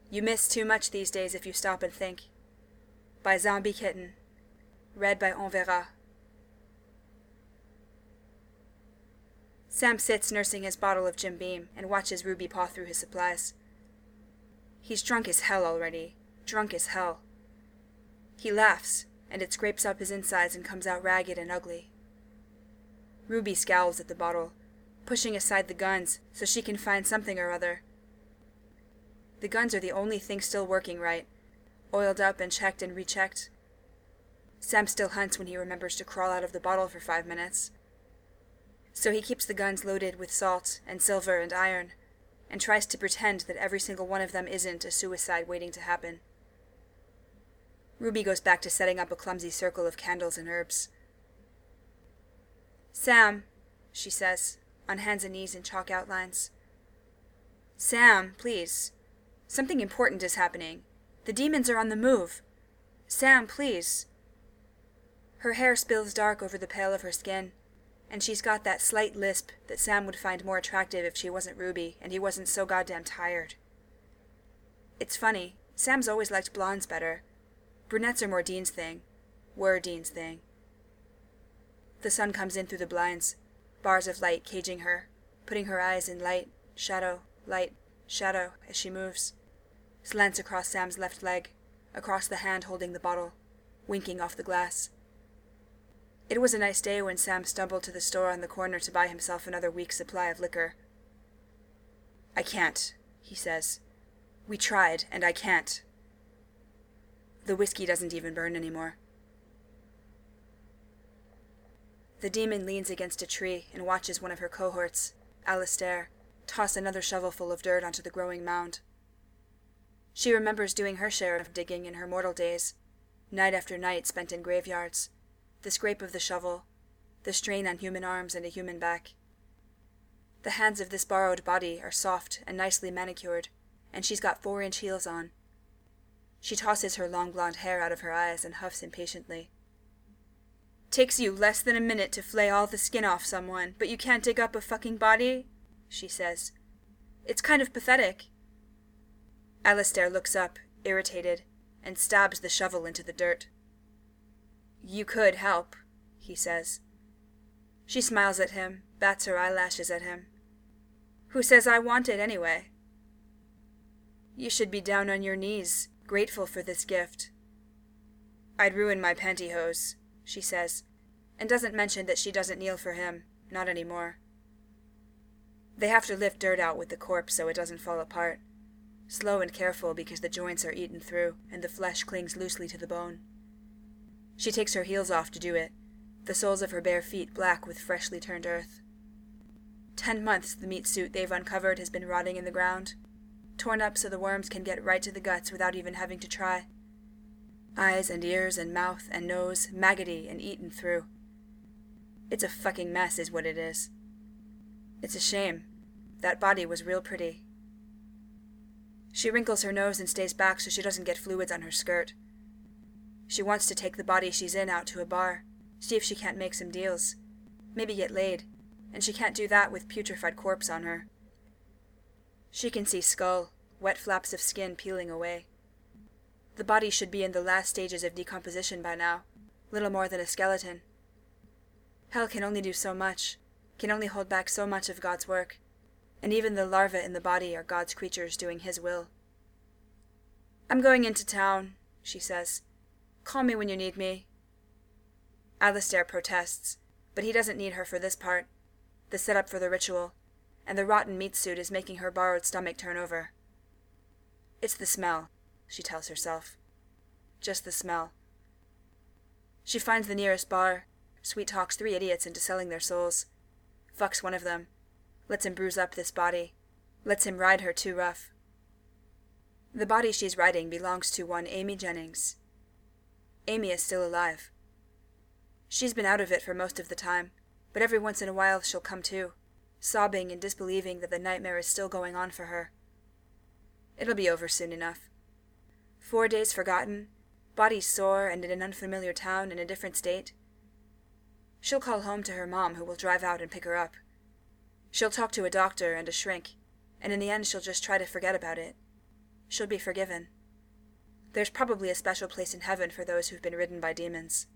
You miss too much these days if you stop and think. By Zombie Kitten. Read by On Verra. Sam sits nursing his bottle of Jim Beam and watches Ruby paw through his supplies. He's drunk as hell already. Drunk as hell. He laughs, and it scrapes up his insides and comes out ragged and ugly. Ruby scowls at the bottle, pushing aside the guns so she can find something or other. The guns are the only thing still working right, oiled up and checked and rechecked. Sam still hunts when he remembers to crawl out of the bottle for 5 minutes. So he keeps the guns loaded with salt and silver and iron, and tries to pretend that every single one of them isn't a suicide waiting to happen. Ruby goes back to setting up a clumsy circle of candles and herbs. "Sam," she says, on hands and knees in chalk outlines. "Sam, please. Something important is happening. The demons are on the move. Sam, please." Her hair spills dark over the pale of her skin, and she's got that slight lisp that Sam would find more attractive if she wasn't Ruby and he wasn't so goddamn tired. It's funny, Sam's always liked blondes better. Brunettes are more Dean's thing. Were Dean's thing. The sun comes in through the blinds, bars of light caging her, putting her eyes in light, shadow, as she moves. Slants across Sam's left leg, across the hand holding the bottle, winking off the glass. It was a nice day when Sam stumbled to the store on the corner to buy himself another week's supply of liquor. "I can't," he says. "We tried, and I can't." The whiskey doesn't even burn anymore. The demon leans against a tree and watches one of her cohorts, Alistair, toss another shovelful of dirt onto the growing mound. She remembers doing her share of digging in her mortal days, night after night spent in graveyards, the scrape of the shovel, the strain on human arms and a human back. The hands of this borrowed body are soft and nicely manicured, and she's got 4-inch heels on. She tosses her long blonde hair out of her eyes and huffs impatiently. "Takes you less than a minute to flay all the skin off someone, but you can't dig up a fucking body?" she says. "It's kind of pathetic." Alistair looks up, irritated, and stabs the shovel into the dirt. "You could help," he says. She smiles at him, bats her eyelashes at him. "Who says I want it anyway?" "You should be down on your knees, grateful for this gift." "I'd ruin my pantyhose," she says, and doesn't mention that she doesn't kneel for him, not anymore. They have to lift dirt out with the corpse so it doesn't fall apart, slow and careful because the joints are eaten through and the flesh clings loosely to the bone. She takes her heels off to do it, the soles of her bare feet black with freshly turned earth. 10 months the meat suit they've uncovered has been rotting in the ground, torn up so the worms can get right to the guts without even having to try. Eyes and ears and mouth and nose maggoty and eaten through. It's a fucking mess is what it is. It's a shame. That body was real pretty. She wrinkles her nose and stays back so she doesn't get fluids on her skirt. She wants to take the body she's in out to a bar, see if she can't make some deals, maybe get laid, and she can't do that with putrefied corpse on her. She can see skull, wet flaps of skin peeling away. The body should be in the last stages of decomposition by now, little more than a skeleton. Hell can only do so much, can only hold back so much of God's work, and even the larvae in the body are God's creatures doing His will. "I'm going into town," she says. "Call me when you need me." Alistair protests, but he doesn't need her for this part, the setup for the ritual, and the rotten meat suit is making her borrowed stomach turn over. It's the smell, she tells herself. Just the smell. She finds the nearest bar, sweet-talks 3 idiots into selling their souls, fucks one of them, lets him bruise up this body, lets him ride her too rough. The body she's riding belongs to one Amy Jennings. Amy is still alive. She's been out of it for most of the time, but every once in a while she'll come to, sobbing and disbelieving that the nightmare is still going on for her. It'll be over soon enough. 4 days forgotten, body sore and in an unfamiliar town in a different state. She'll call home to her mom, who will drive out and pick her up. She'll talk to a doctor and a shrink, and in the end she'll just try to forget about it. she'll be forgiven. There's probably a special place in heaven for those who've been ridden by demons.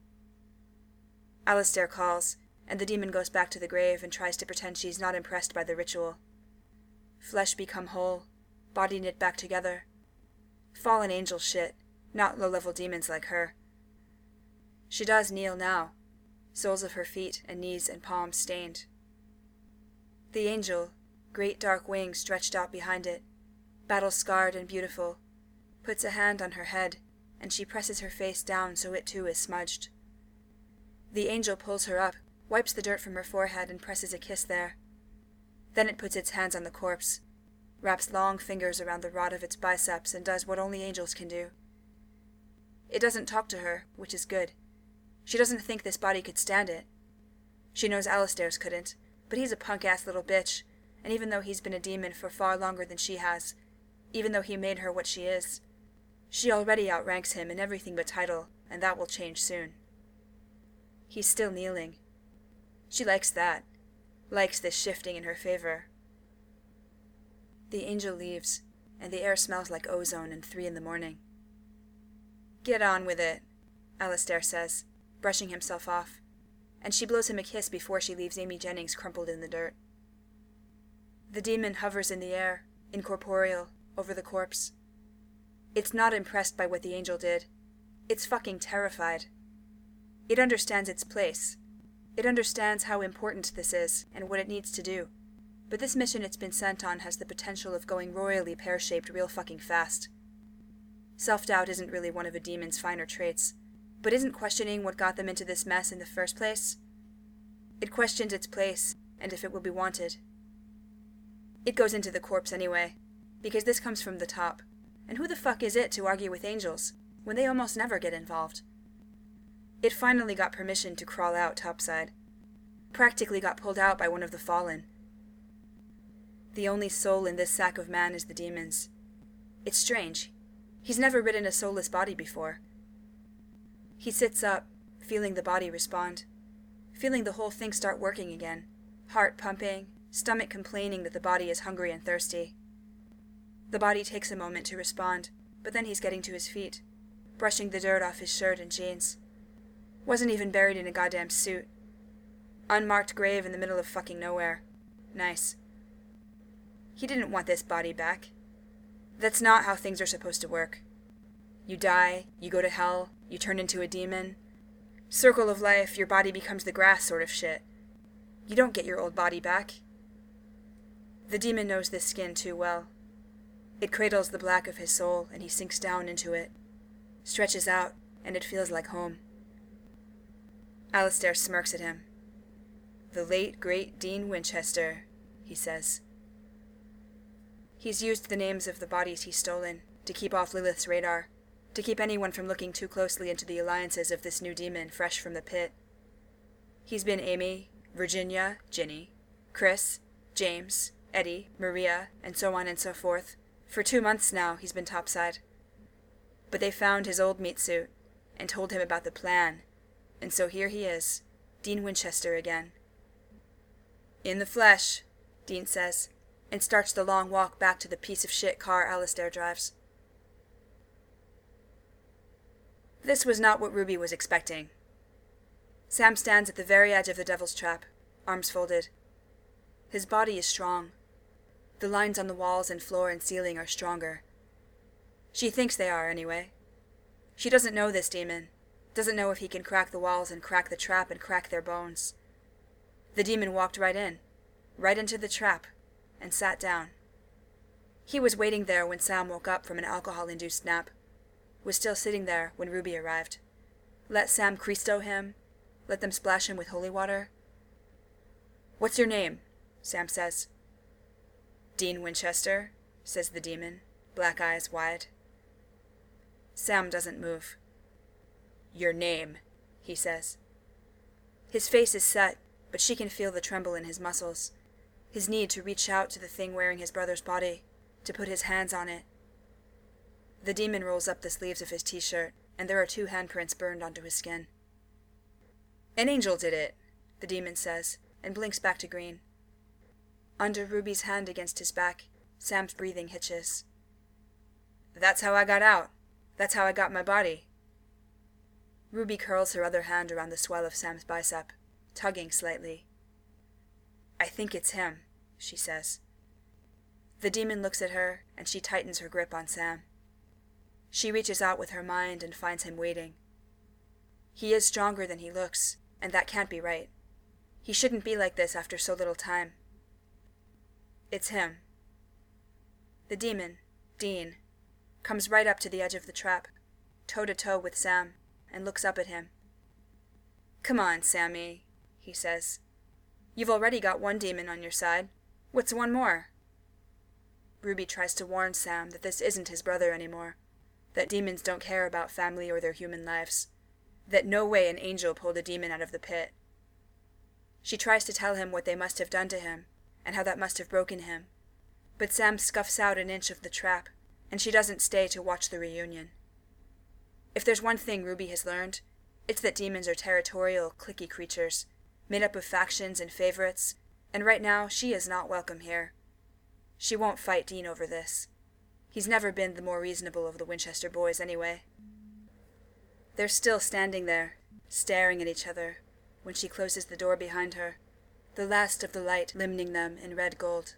Alistair calls, and the demon goes back to the grave and tries to pretend she's not impressed by the ritual. Flesh become whole, body knit back together. Fallen angel shit, not low-level demons like her. She does kneel now, soles of her feet and knees and palms stained. The angel, great dark wings stretched out behind it, battle-scarred and beautiful, puts a hand on her head, and she presses her face down so it too is smudged. The angel pulls her up, wipes the dirt from her forehead and presses a kiss there. Then it puts its hands on the corpse, wraps long fingers around the rod of its biceps and does what only angels can do. It doesn't talk to her, which is good. She doesn't think this body could stand it. She knows Alistair's couldn't, but he's a punk-ass little bitch, and even though he's been a demon for far longer than she has, even though he made her what she is, she already outranks him in everything but title, and that will change soon. He's still kneeling. She likes that, likes this shifting in her favor. The angel leaves, and the air smells like ozone and 3 a.m. "Get on with it," Alistair says, brushing himself off, and she blows him a kiss before she leaves Amy Jennings crumpled in the dirt. The demon hovers in the air, incorporeal, over the corpse. It's not impressed by what the angel did. It's fucking terrified. It understands its place. It understands how important this is and what it needs to do. But this mission it's been sent on has the potential of going royally pear-shaped real fucking fast. Self-doubt isn't really one of a demon's finer traits, but isn't questioning what got them into this mess in the first place. It questions its place, and if it will be wanted. It goes into the corpse anyway, because this comes from the top, and who the fuck is it to argue with angels, when they almost never get involved? It finally got permission to crawl out topside. Practically got pulled out by one of the fallen. The only soul in this sack of man is the demon's. It's strange. He's never ridden a soulless body before. He sits up, feeling the body respond, feeling the whole thing start working again, heart pumping, stomach complaining that the body is hungry and thirsty. The body takes a moment to respond, but then he's getting to his feet, brushing the dirt off his shirt and jeans. Wasn't even buried in a goddamn suit. Unmarked grave in the middle of fucking nowhere. Nice. He didn't want this body back. That's not how things are supposed to work. You die, you go to hell, you turn into a demon. Circle of life, your body becomes the grass sort of shit. You don't get your old body back. The demon knows this skin too well. It cradles the black of his soul, and he sinks down into it. Stretches out, and it feels like home. Alistair smirks at him. "The late, great Dean Winchester," he says. He's used the names of the bodies he's stolen to keep off Lilith's radar, to keep anyone from looking too closely into the alliances of this new demon fresh from the pit. He's been Amy, Virginia, Ginny, Chris, James, Eddie, Maria, and so on and so forth. For 2 months now he's been topside. But they found his old meat suit and told him about the plan, and so here he is, Dean Winchester again. "In the flesh," Dean says, and starts the long walk back to the piece of shit car Alistair drives. This was not what Ruby was expecting. Sam stands at the very edge of the devil's trap, arms folded. His body is strong. The lines on the walls and floor and ceiling are stronger. She thinks they are, anyway. She doesn't know this demon, doesn't know if he can crack the walls and crack the trap and crack their bones. The demon walked right in, right into the trap, and sat down. He was waiting there when Sam woke up from an alcohol-induced nap, was still sitting there when Ruby arrived. Let Sam Christo him, let them splash him with holy water. "What's your name?" Sam says. "Dean Winchester," says the demon, black eyes wide. Sam doesn't move. "Your name," he says. His face is set, but she can feel the tremble in his muscles, his need to reach out to the thing wearing his brother's body, to put his hands on it. The demon rolls up the sleeves of his t-shirt, and there are 2 handprints burned onto his skin. "An angel did it," the demon says, and blinks back to green. Under Ruby's hand against his back, Sam's breathing hitches. That's how I got out. That's how I got my body. Ruby curls her other hand around the swell of Sam's bicep, tugging slightly. I think it's him, she says. The demon looks at her, and she tightens her grip on Sam. She reaches out with her mind and finds him waiting. He is stronger than he looks, and that can't be right. He shouldn't be like this after so little time. It's him. The demon, Dean, comes right up to the edge of the trap, toe-to-toe with Sam, and looks up at him. Come on, Sammy, he says. You've already got one demon on your side. What's one more? Ruby tries to warn Sam that this isn't his brother anymore, that demons don't care about family or their human lives, that no way an angel pulled a demon out of the pit. She tries to tell him what they must have done to him, and how that must have broken him, but Sam scuffs out an inch of the trap, and she doesn't stay to watch the reunion. If there's one thing Ruby has learned, it's that demons are territorial, cliquey creatures, made up of factions and favorites, and right now she is not welcome here. She won't fight Dean over this. He's never been the more reasonable of the Winchester boys anyway. They're still standing there, staring at each other, when she closes the door behind her, the last of the light limning them in red gold.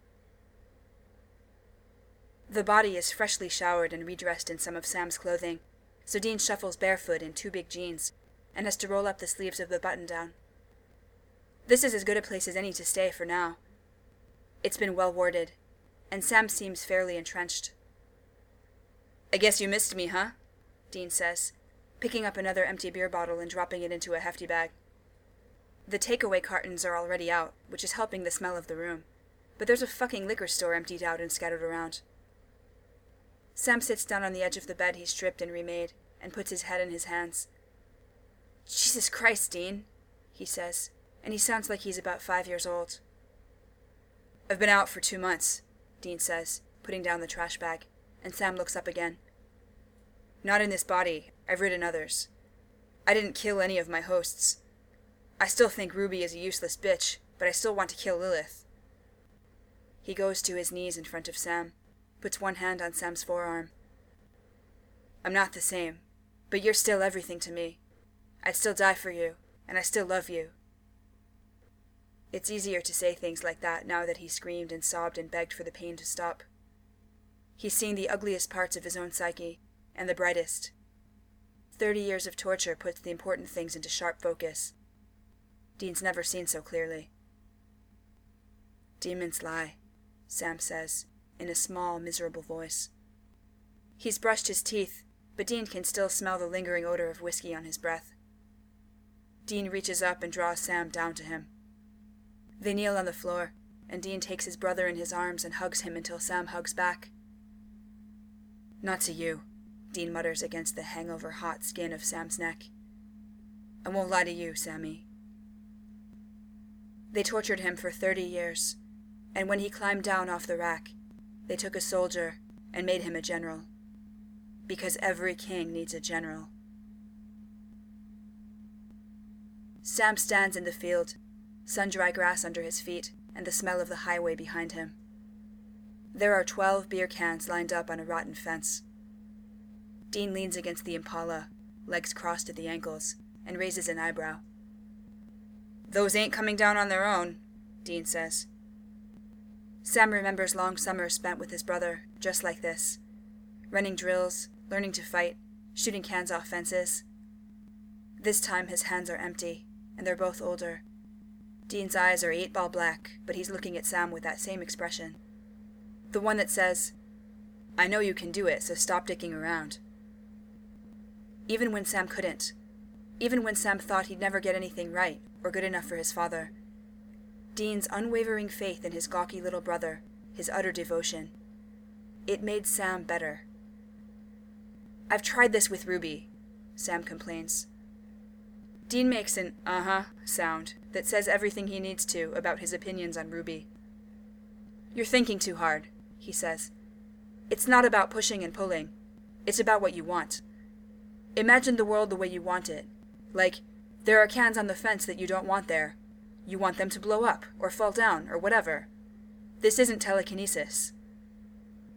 The body is freshly showered and redressed in some of Sam's clothing, so Dean shuffles barefoot in 2 big jeans, and has to roll up the sleeves of the button-down. This is as good a place as any to stay for now. It's been well warded, and Sam seems fairly entrenched. I guess you missed me, huh? Dean says, picking up another empty beer bottle and dropping it into a hefty bag. The takeaway cartons are already out, which is helping the smell of the room, but there's a fucking liquor store emptied out and scattered around. Sam sits down on the edge of the bed he stripped and remade, and puts his head in his hands. Jesus Christ, Dean, he says, and he sounds like he's about 5 years old. I've been out for 2 months, Dean says, putting down the trash bag, and Sam looks up again. Not in this body. I've ridden others. I didn't kill any of my hosts. I still think Ruby is a useless bitch, but I still want to kill Lilith. He goes to his knees in front of Sam, puts one hand on Sam's forearm. I'm not the same, but you're still everything to me. I'd still die for you, and I still love you. It's easier to say things like that now that he screamed and sobbed and begged for the pain to stop. He's seen the ugliest parts of his own psyche, and the brightest. 30 years of torture puts the important things into sharp focus. Dean's never seen so clearly. Demons lie, Sam says, in a small, miserable voice. He's brushed his teeth, but Dean can still smell the lingering odor of whiskey on his breath. Dean reaches up and draws Sam down to him. They kneel on the floor, and Dean takes his brother in his arms and hugs him until Sam hugs back. Not to you, Dean mutters against the hangover hot skin of Sam's neck. I won't lie to you, Sammy. They tortured him for 30 years, and when he climbed down off the rack, they took a soldier and made him a general. Because every king needs a general. Sam stands in the field, sun-dry grass under his feet, and the smell of the highway behind him. There are 12 beer cans lined up on a rotten fence. Dean leans against the Impala, legs crossed at the ankles, and raises an eyebrow. Those ain't coming down on their own, Dean says. Sam remembers long summers spent with his brother, just like this. Running drills, learning to fight, shooting cans off fences. This time his hands are empty, and they're both older. Dean's eyes are 8-ball black, but he's looking at Sam with that same expression. The one that says, I know you can do it, so stop dicking around. Even when Sam couldn't, even when Sam thought he'd never get anything right or good enough for his father, Dean's unwavering faith in his gawky little brother, his utter devotion, it made Sam better. I've tried this with Ruby, Sam complains. Dean makes an uh-huh sound that says everything he needs to about his opinions on Ruby. You're thinking too hard, he says. It's not about pushing and pulling. It's about what you want. Imagine the world the way you want it. Like, there are cans on the fence that you don't want there. You want them to blow up, or fall down, or whatever. This isn't telekinesis.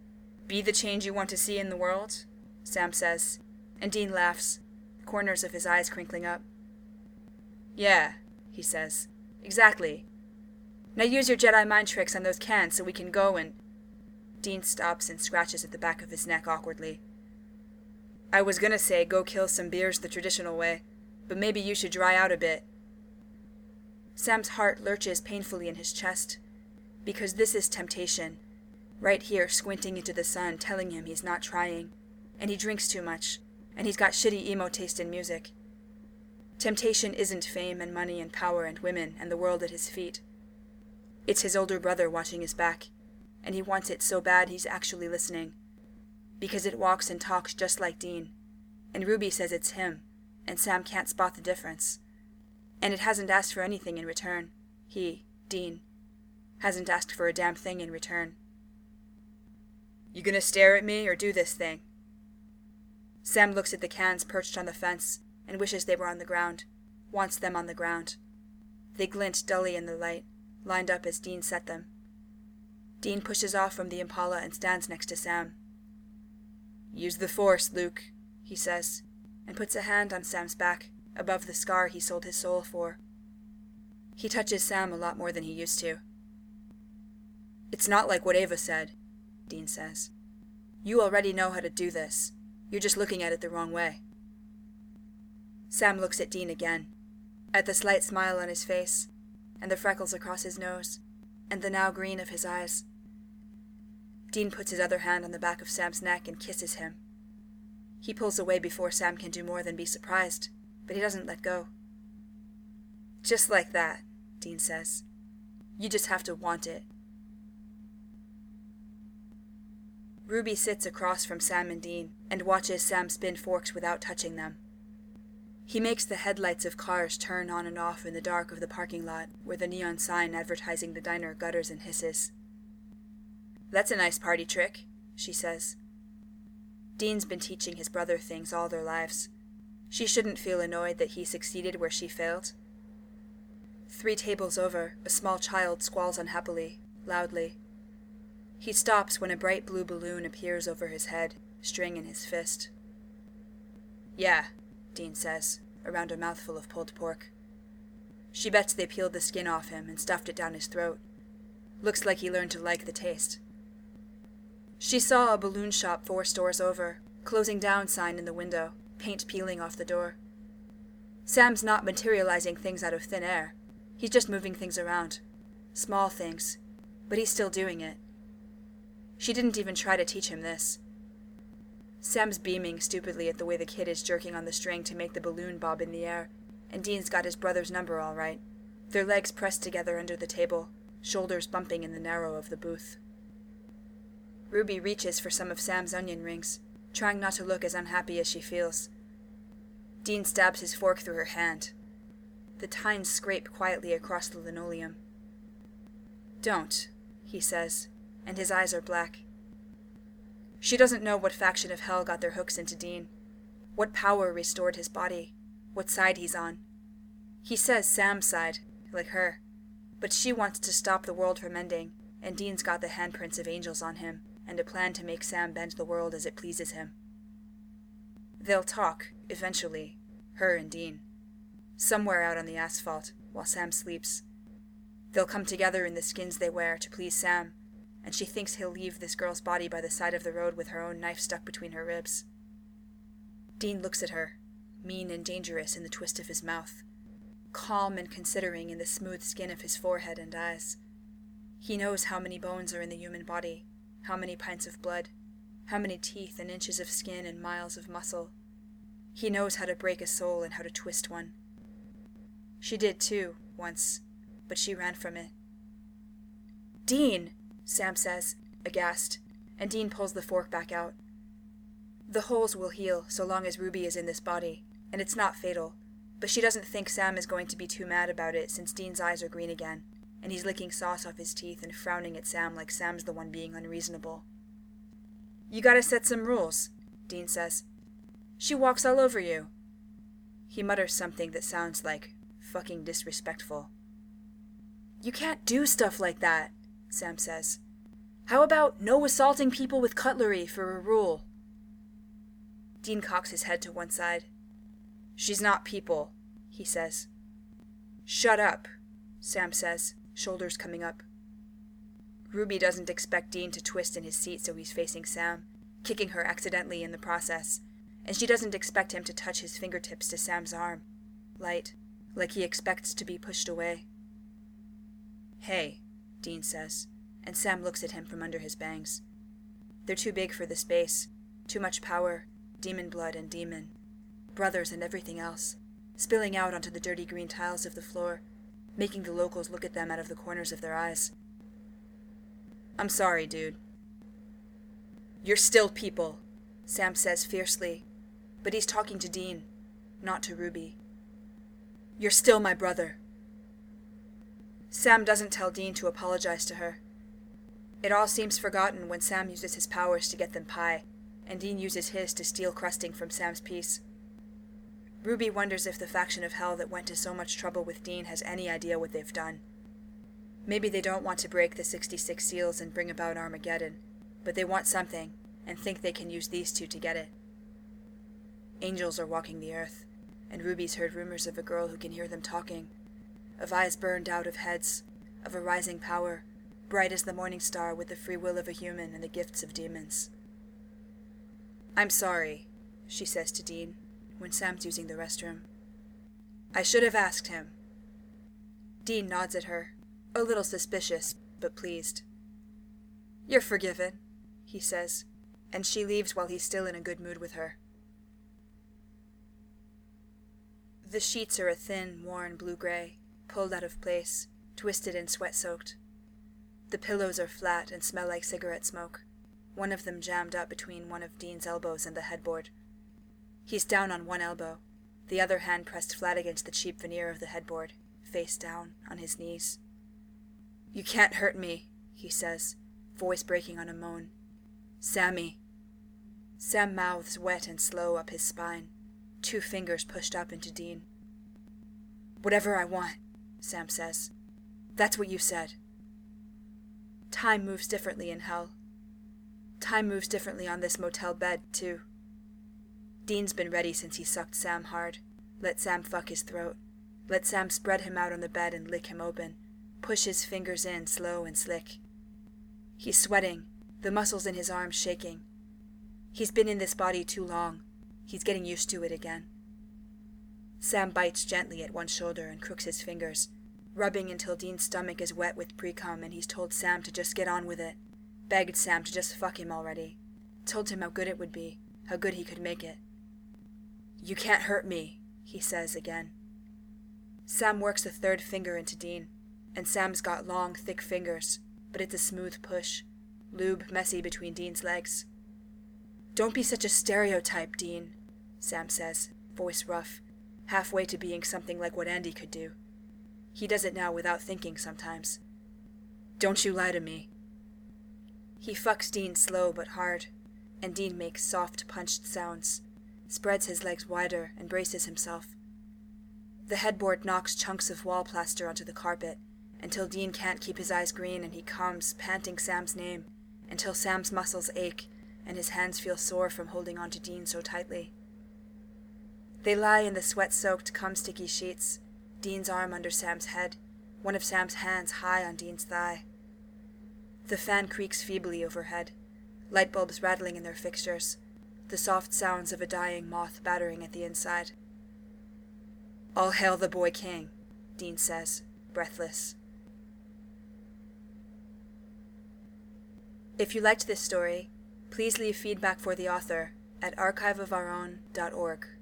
Be the change you want to see in the world? Sam says, and Dean laughs, corners of his eyes crinkling up. Yeah, he says. Exactly. Now use your Jedi mind tricks on those cans so we can go and... Dean stops and scratches at the back of his neck awkwardly. I was gonna say go kill some bears the traditional way, but maybe you should dry out a bit. Sam's heart lurches painfully in his chest, because this is temptation, right here squinting into the sun telling him he's not trying, and he drinks too much, and he's got shitty emo taste in music. Temptation isn't fame and money and power and women and the world at his feet. It's his older brother watching his back, and he wants it so bad he's actually listening, because it walks and talks just like Dean, and Ruby says it's him, and Sam can't spot the difference. And it hasn't asked for anything in return. He, Dean, hasn't asked for a damn thing in return. You gonna stare at me or do this thing? Sam looks at the cans perched on the fence and wishes they were on the ground, wants them on the ground. They glint dully in the light, lined up as Dean set them. Dean pushes off from the Impala and stands next to Sam. Use the Force, Luke, he says, and puts a hand on Sam's back, above the scar he sold his soul for. He touches Sam a lot more than he used to. It's not like what Ava said, Dean says. You already know how to do this. You're just looking at it the wrong way. Sam looks at Dean again, at the slight smile on his face, and the freckles across his nose, and the now green of his eyes. Dean puts his other hand on the back of Sam's neck and kisses him. He pulls away before Sam can do more than be surprised, but he doesn't let go. Just like that, Dean says. You just have to want it. Ruby sits across from Sam and Dean and watches Sam spin forks without touching them. He makes the headlights of cars turn on and off in the dark of the parking lot where the neon sign advertising the diner gutters and hisses. That's a nice party trick, she says. Dean's been teaching his brother things all their lives. She shouldn't feel annoyed that he succeeded where she failed. 3 tables over, a small child squalls unhappily, loudly. He stops when a bright blue balloon appears over his head, string in his fist. Yeah, Dean says, around a mouthful of pulled pork. She bets they peeled the skin off him and stuffed it down his throat. Looks like he learned to like the taste. She saw a balloon shop 4 stores over, closing down sign in the window, paint peeling off the door. Sam's not materializing things out of thin air. He's just moving things around. Small things. But he's still doing it. She didn't even try to teach him this. Sam's beaming stupidly at the way the kid is jerking on the string to make the balloon bob in the air, and Dean's got his brother's number all right, their legs pressed together under the table, shoulders bumping in the narrow of the booth. Ruby reaches for some of Sam's onion rings, trying not to look as unhappy as she feels. Dean stabs his fork through her hand. The tines scrape quietly across the linoleum. Don't, he says, and his eyes are black. She doesn't know what faction of hell got their hooks into Dean, what power restored his body, what side he's on. He says Sam's side, like her, but she wants to stop the world from ending, and Dean's got the handprints of angels on him, and a plan to make Sam bend the world as it pleases him. They'll talk, eventually, her and Dean, somewhere out on the asphalt, while Sam sleeps. They'll come together in the skins they wear to please Sam, and she thinks he'll leave this girl's body by the side of the road with her own knife stuck between her ribs. Dean looks at her, mean and dangerous in the twist of his mouth, calm and considering in the smooth skin of his forehead and eyes. He knows how many bones are in the human body, how many pints of blood, how many teeth and inches of skin and miles of muscle. He knows how to break a soul and how to twist one. She did too, once, but she ran from it. Dean! Sam says, aghast, and Dean pulls the fork back out. The holes will heal so long as Ruby is in this body, and it's not fatal, but she doesn't think Sam is going to be too mad about it since Dean's eyes are green again, and he's licking sauce off his teeth and frowning at Sam like Sam's the one being unreasonable. You gotta set some rules, Dean says. She walks all over you. He mutters something that sounds like fucking disrespectful. You can't do stuff like that, Sam says. How about no assaulting people with cutlery for a rule? Dean cocks his head to one side. She's not people, he says. Shut up, Sam says, shoulders coming up. Ruby doesn't expect Dean to twist in his seat, so he's facing Sam, kicking her accidentally in the process, and she doesn't expect him to touch his fingertips to Sam's arm, light, like he expects to be pushed away. Hey, Dean says, and Sam looks at him from under his bangs. They're too big for the space, too much power, demon blood and demon, brothers and everything else, spilling out onto the dirty green tiles of the floor, making the locals look at them out of the corners of their eyes. I'm sorry, dude. You're still people, Sam says fiercely, but he's talking to Dean, not to Ruby. You're still my brother. Sam doesn't tell Dean to apologize to her. It all seems forgotten when Sam uses his powers to get them pie, and Dean uses his to steal crusting from Sam's piece. Ruby wonders if the faction of Hell that went to so much trouble with Dean has any idea what they've done. Maybe they don't want to break the 66 seals and bring about Armageddon, but they want something, and think they can use these two to get it. Angels are walking the earth, and Ruby's heard rumors of a girl who can hear them talking, of eyes burned out of heads, of a rising power, bright as the morning star with the free will of a human and the gifts of demons. I'm sorry, she says to Dean, when Sam's using the restroom. I should have asked him. Dean nods at her, a little suspicious, but pleased. You're forgiven, he says, and she leaves while he's still in a good mood with her. The sheets are a thin, worn blue-gray, pulled out of place, twisted and sweat-soaked. The pillows are flat and smell like cigarette smoke, one of them jammed up between one of Dean's elbows and the headboard. He's down on one elbow, the other hand pressed flat against the cheap veneer of the headboard, face down, on his knees. You can't hurt me, he says, voice breaking on a moan. Sammy. Sam mouths wet and slow up his spine, 2 fingers pushed up into Dean. Whatever I want, Sam says. That's what you said. Time moves differently in Hell. Time moves differently on this motel bed, too. Dean's been ready since he sucked Sam hard, let Sam fuck his throat, let Sam spread him out on the bed and lick him open, push his fingers in slow and slick. He's sweating, the muscles in his arms shaking. He's been in this body too long. He's getting used to it again. Sam bites gently at one shoulder and crooks his fingers, rubbing until Dean's stomach is wet with pre-cum, and he's told Sam to just get on with it, begged Sam to just fuck him already, told him how good it would be, how good he could make it. You can't hurt me, he says again. Sam works a 3rd finger into Dean, and Sam's got long, thick fingers, but it's a smooth push, lube messy between Dean's legs. Don't be such a stereotype, Dean, Sam says, voice rough, halfway to being something like what Andy could do. He does it now without thinking sometimes. Don't you lie to me. He fucks Dean slow but hard, and Dean makes soft, punched sounds, spreads his legs wider and braces himself. The headboard knocks chunks of wall plaster onto the carpet, until Dean can't keep his eyes green and he comes, panting Sam's name, until Sam's muscles ache and his hands feel sore from holding on to Dean so tightly. They lie in the sweat-soaked, cum-sticky sheets, Dean's arm under Sam's head, one of Sam's hands high on Dean's thigh. The fan creaks feebly overhead, light bulbs rattling in their fixtures, the soft sounds of a dying moth battering at the inside. All hail the boy king, Dean says, breathless. If you liked this story, please leave feedback for the author at archiveofourOwn.org.